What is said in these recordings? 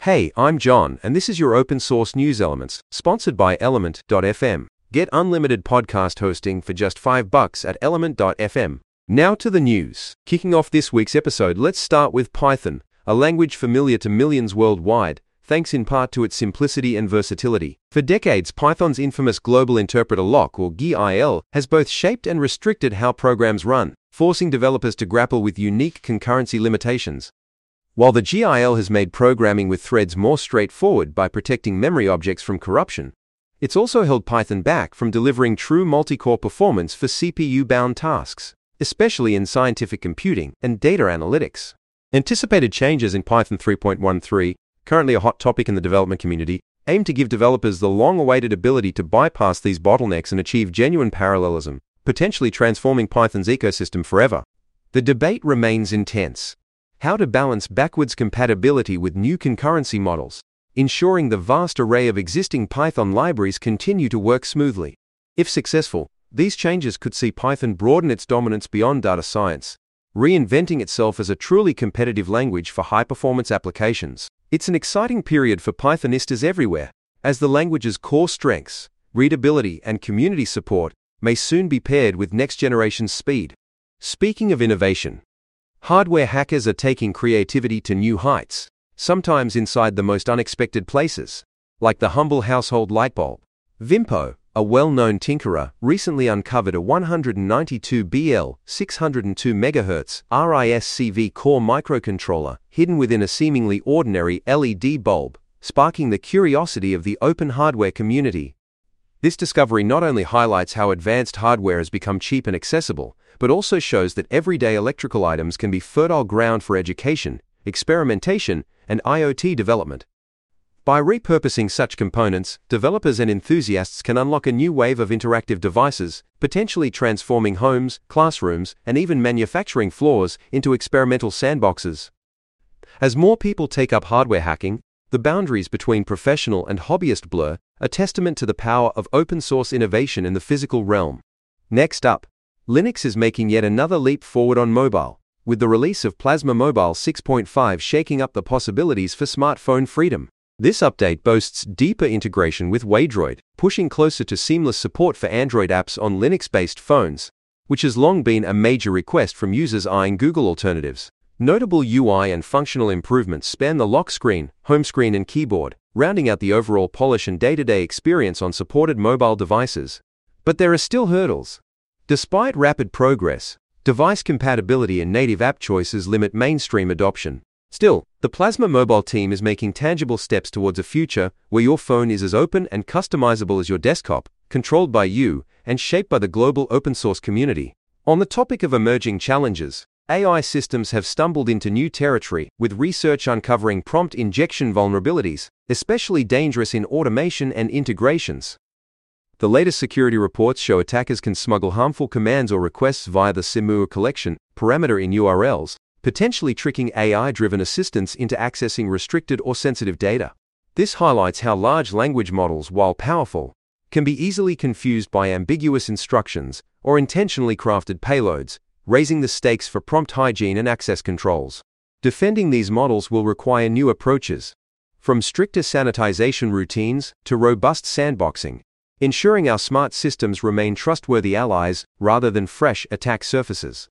Hey, I'm John, and this is your open source news elements, sponsored by Element.fm. Get unlimited podcast hosting for just $5 at Element.fm. Now to the news. Kicking off this week's episode, let's start with Python, a language familiar to millions worldwide, thanks in part to its simplicity and versatility. For decades, Python's infamous Global Interpreter Lock, or GIL, has both shaped and restricted how programs run, forcing developers to grapple with unique concurrency limitations. While the GIL has made programming with threads more straightforward by protecting memory objects from corruption, it's also held Python back from delivering true multi-core performance for CPU-bound tasks, especially in scientific computing and data analytics. Anticipated changes in Python 3.13, currently a hot topic in the development community, aim to give developers the long-awaited ability to bypass these bottlenecks and achieve genuine parallelism, potentially transforming Python's ecosystem forever. The debate remains intense. How to balance backwards compatibility with new concurrency models, ensuring the vast array of existing Python libraries continue to work smoothly. If successful, these changes could see Python broaden its dominance beyond data science, reinventing itself as a truly competitive language for high-performance applications. It's an exciting period for Pythonistas everywhere, as the language's core strengths, readability, and community support may soon be paired with next-generation speed. Speaking of innovation, hardware hackers are taking creativity to new heights, sometimes inside the most unexpected places, like the humble household light bulb. Vimpo, a well-known tinkerer, recently uncovered a 192BL 602 MHz RISC-V core microcontroller hidden within a seemingly ordinary LED bulb, sparking the curiosity of the open hardware community. This discovery not only highlights how advanced hardware has become cheap and accessible, but also shows that everyday electrical items can be fertile ground for education, experimentation, and IoT development. By repurposing such components, developers and enthusiasts can unlock a new wave of interactive devices, potentially transforming homes, classrooms, and even manufacturing floors into experimental sandboxes. As more people take up hardware hacking, the boundaries between professional and hobbyist blur, a testament to the power of open-source innovation in the physical realm. Next up, Linux is making yet another leap forward on mobile, with the release of Plasma Mobile 6.5 shaking up the possibilities for smartphone freedom. This update boasts deeper integration with Waydroid, pushing closer to seamless support for Android apps on Linux-based phones, which has long been a major request from users eyeing Google alternatives. Notable UI and functional improvements span the lock screen, home screen, and keyboard, rounding out the overall polish and day-to-day experience on supported mobile devices. But there are still hurdles. Despite rapid progress, device compatibility and native app choices limit mainstream adoption. Still, the Plasma Mobile team is making tangible steps towards a future where your phone is as open and customizable as your desktop, controlled by you, and shaped by the global open-source community. On the topic of emerging challenges, AI systems have stumbled into new territory, with research uncovering prompt injection vulnerabilities, especially dangerous in automation and integrations. The latest security reports show attackers can smuggle harmful commands or requests via the Simua collection parameter in URLs, potentially tricking AI-driven assistants into accessing restricted or sensitive data. This highlights how large language models, while powerful, can be easily confused by ambiguous instructions or intentionally crafted payloads, raising the stakes for prompt hygiene and access controls. Defending these models will require new approaches, from stricter sanitization routines to robust sandboxing, ensuring our smart systems remain trustworthy allies rather than fresh attack surfaces.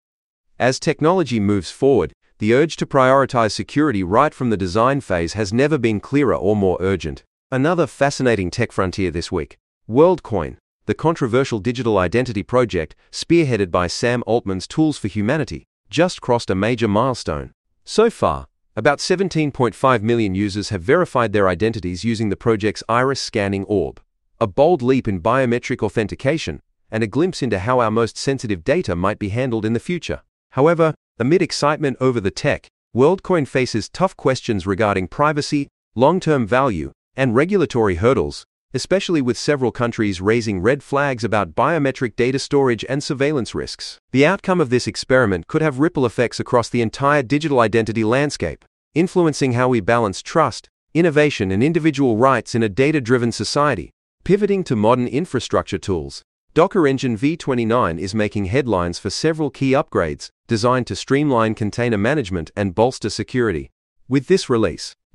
As technology moves forward, the urge to prioritize security right from the design phase has never been clearer or more urgent. Another fascinating tech frontier this week, WorldCoin, the controversial digital identity project spearheaded by Sam Altman's Tools for Humanity, just crossed a major milestone. So far, about 17.5 million users have verified their identities using the project's iris scanning orb. A bold leap in biometric authentication, and a glimpse into how our most sensitive data might be handled in the future. However, amid excitement over the tech, WorldCoin faces tough questions regarding privacy, long-term value, and regulatory hurdles, especially with several countries raising red flags about biometric data storage and surveillance risks. The outcome of this experiment could have ripple effects across the entire digital identity landscape, influencing how we balance trust, innovation, and individual rights in a data-driven society. Pivoting to modern infrastructure tools, Docker Engine v29 is making headlines for several key upgrades designed to streamline container management and bolster security. With this release,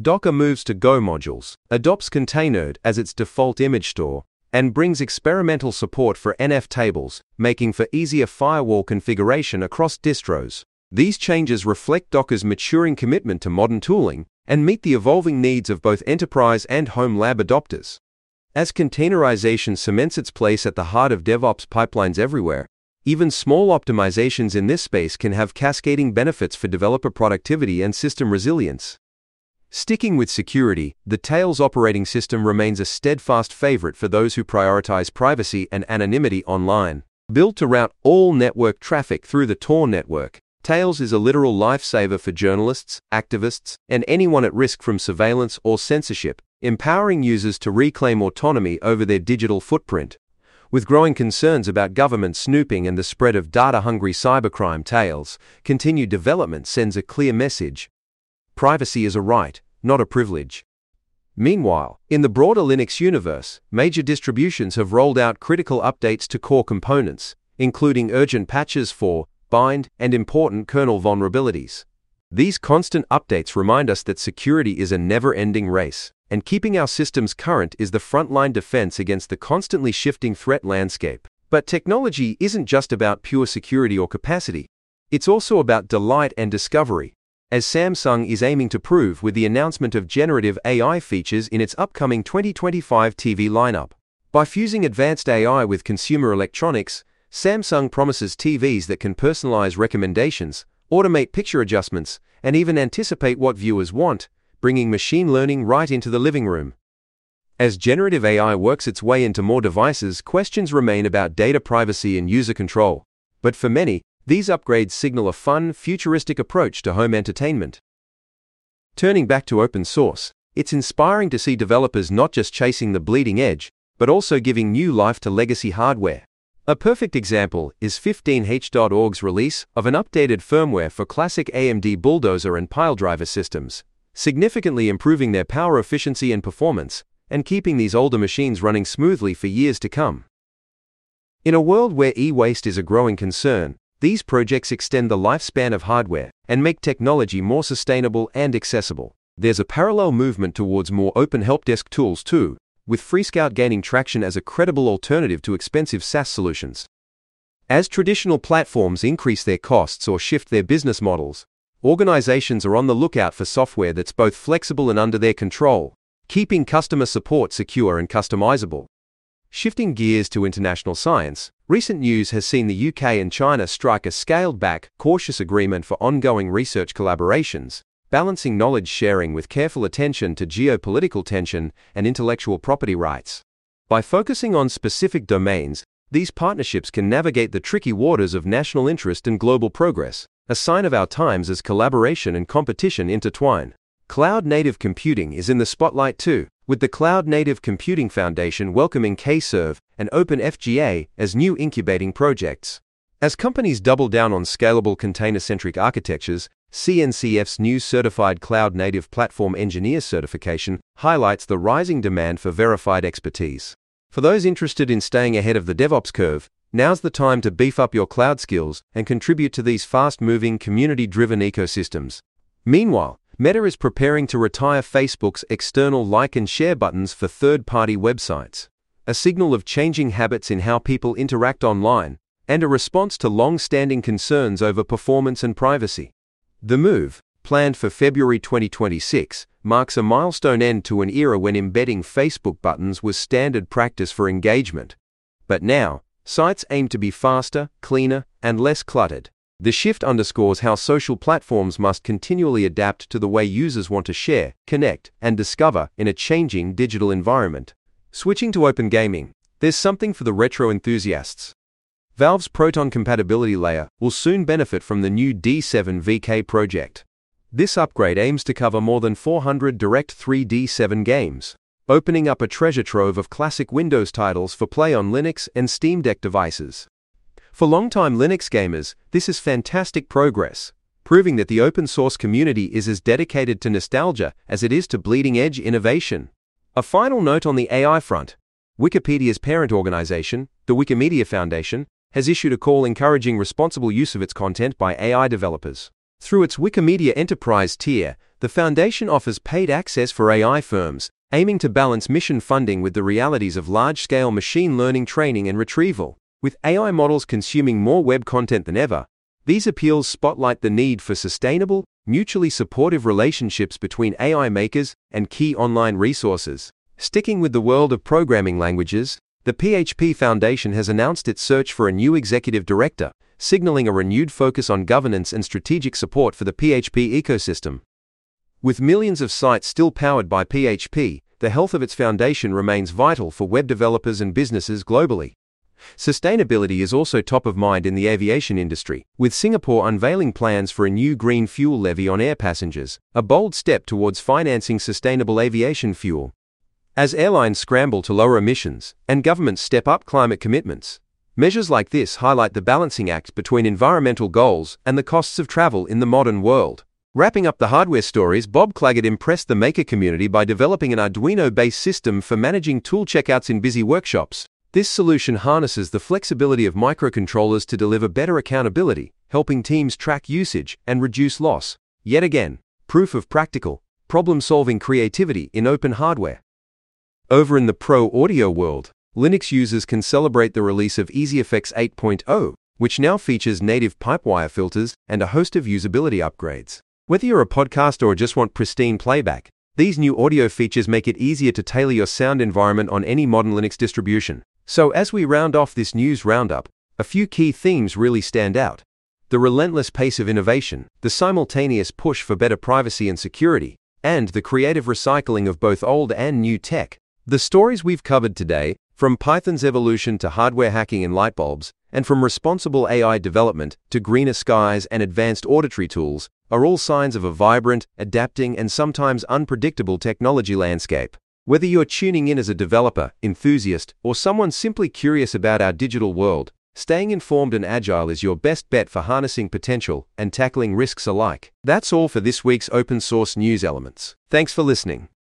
Docker moves to Go modules, adopts Containerd as its default image store, and brings experimental support for NF tables, making for easier firewall configuration across distros. These changes reflect Docker's maturing commitment to modern tooling and meet the evolving needs of both enterprise and home lab adopters. As containerization cements its place at the heart of DevOps pipelines everywhere, even small optimizations in this space can have cascading benefits for developer productivity and system resilience. Sticking with security, the Tails operating system remains a steadfast favorite for those who prioritize privacy and anonymity online. Built to route all network traffic through the Tor network, Tails is a literal lifesaver for journalists, activists, and anyone at risk from surveillance or censorship, empowering users to reclaim autonomy over their digital footprint. With growing concerns about government snooping and the spread of data-hungry cybercrime, Tails' continued development sends a clear message. Privacy is a right, not a privilege. Meanwhile, in the broader Linux universe, major distributions have rolled out critical updates to core components, including urgent patches for bind and important kernel vulnerabilities. These constant updates remind us that security is a never-ending race, and keeping our systems current is the frontline defense against the constantly shifting threat landscape. But technology isn't just about pure security or capacity. It's also about delight and discovery, as Samsung is aiming to prove with the announcement of generative AI features in its upcoming 2025 TV lineup. By fusing advanced AI with consumer electronics, Samsung promises TVs that can personalize recommendations, automate picture adjustments, and even anticipate what viewers want, bringing machine learning right into the living room. As generative AI works its way into more devices, questions remain about data privacy and user control. But for many, these upgrades signal a fun, futuristic approach to home entertainment. Turning back to open source, it's inspiring to see developers not just chasing the bleeding edge, but also giving new life to legacy hardware. A perfect example is 15H.org's release of an updated firmware for classic AMD Bulldozer and Piledriver systems, significantly improving their power efficiency and performance, and keeping these older machines running smoothly for years to come. In a world where e-waste is a growing concern, these projects extend the lifespan of hardware and make technology more sustainable and accessible. There's a parallel movement towards more open helpdesk tools too, with FreeScout gaining traction as a credible alternative to expensive SaaS solutions. As traditional platforms increase their costs or shift their business models, organizations are on the lookout for software that's both flexible and under their control, keeping customer support secure and customizable. Shifting gears to international science, recent news has seen the UK and China strike a scaled-back, cautious agreement for ongoing research collaborations, balancing knowledge sharing with careful attention to geopolitical tension and intellectual property rights. By focusing on specific domains, these partnerships can navigate the tricky waters of national interest and global progress, a sign of our times as collaboration and competition intertwine. Cloud-native computing is in the spotlight too, with the Cloud Native Computing Foundation welcoming Kserve and OpenFGA as new incubating projects. As companies double down on scalable container-centric architectures, CNCF's new Certified Cloud Native Platform Engineer certification highlights the rising demand for verified expertise. For those interested in staying ahead of the DevOps curve, now's the time to beef up your cloud skills and contribute to these fast-moving, community-driven ecosystems. Meanwhile, Meta is preparing to retire Facebook's external like and share buttons for third-party websites, a signal of changing habits in how people interact online, and a response to long-standing concerns over performance and privacy. The move, planned for February 2026, marks a milestone end to an era when embedding Facebook buttons was standard practice for engagement. But now, sites aim to be faster, cleaner, and less cluttered. The shift underscores how social platforms must continually adapt to the way users want to share, connect, and discover in a changing digital environment. Switching to open gaming, there's something for the retro enthusiasts. Valve's Proton compatibility layer will soon benefit from the new D7 VK project. This upgrade aims to cover more than 400 Direct3 D7 games, opening up a treasure trove of classic Windows titles for play on Linux and Steam Deck devices. For longtime Linux gamers, this is fantastic progress, proving that the open-source community is as dedicated to nostalgia as it is to bleeding-edge innovation. A final note on the AI front. Wikipedia's parent organization, the Wikimedia Foundation, has issued a call encouraging responsible use of its content by AI developers. Through its Wikimedia Enterprise tier, The foundation offers paid access for AI firms, aiming to balance mission funding with the realities of large-scale machine learning training and retrieval. With AI models consuming more web content than ever, these appeals spotlight the need for sustainable, mutually supportive relationships between AI makers and key online resources. Sticking with the world of programming languages, the PHP Foundation has announced its search for a new executive director, signaling a renewed focus on governance and strategic support for the PHP ecosystem. With millions of sites still powered by PHP, the health of its foundation remains vital for web developers and businesses globally. Sustainability is also top of mind in the aviation industry, with Singapore unveiling plans for a new green fuel levy on air passengers, a bold step towards financing sustainable aviation fuel. As airlines scramble to lower emissions and governments step up climate commitments, measures like this highlight the balancing act between environmental goals and the costs of travel in the modern world. Wrapping up the hardware stories, Bob Claggett impressed the maker community by developing an Arduino-based system for managing tool checkouts in busy workshops. This solution harnesses the flexibility of microcontrollers to deliver better accountability, helping teams track usage and reduce loss. Yet again, proof of practical, problem-solving creativity in open hardware. Over in the pro audio world, Linux users can celebrate the release of EasyEffects 8.0, which now features native pipewire filters and a host of usability upgrades. Whether you're a podcaster or just want pristine playback, these new audio features make it easier to tailor your sound environment on any modern Linux distribution. So as we round off this news roundup, a few key themes really stand out. The relentless pace of innovation, the simultaneous push for better privacy and security, and the creative recycling of both old and new tech. The stories we've covered today, from Python's evolution to hardware hacking in light bulbs, and from responsible AI development to greener skies and advanced auditory tools, are all signs of a vibrant, adapting, and sometimes unpredictable technology landscape. Whether you're tuning in as a developer, enthusiast, or someone simply curious about our digital world, staying informed and agile is your best bet for harnessing potential and tackling risks alike. That's all for this week's Open Source News Elements. Thanks for listening.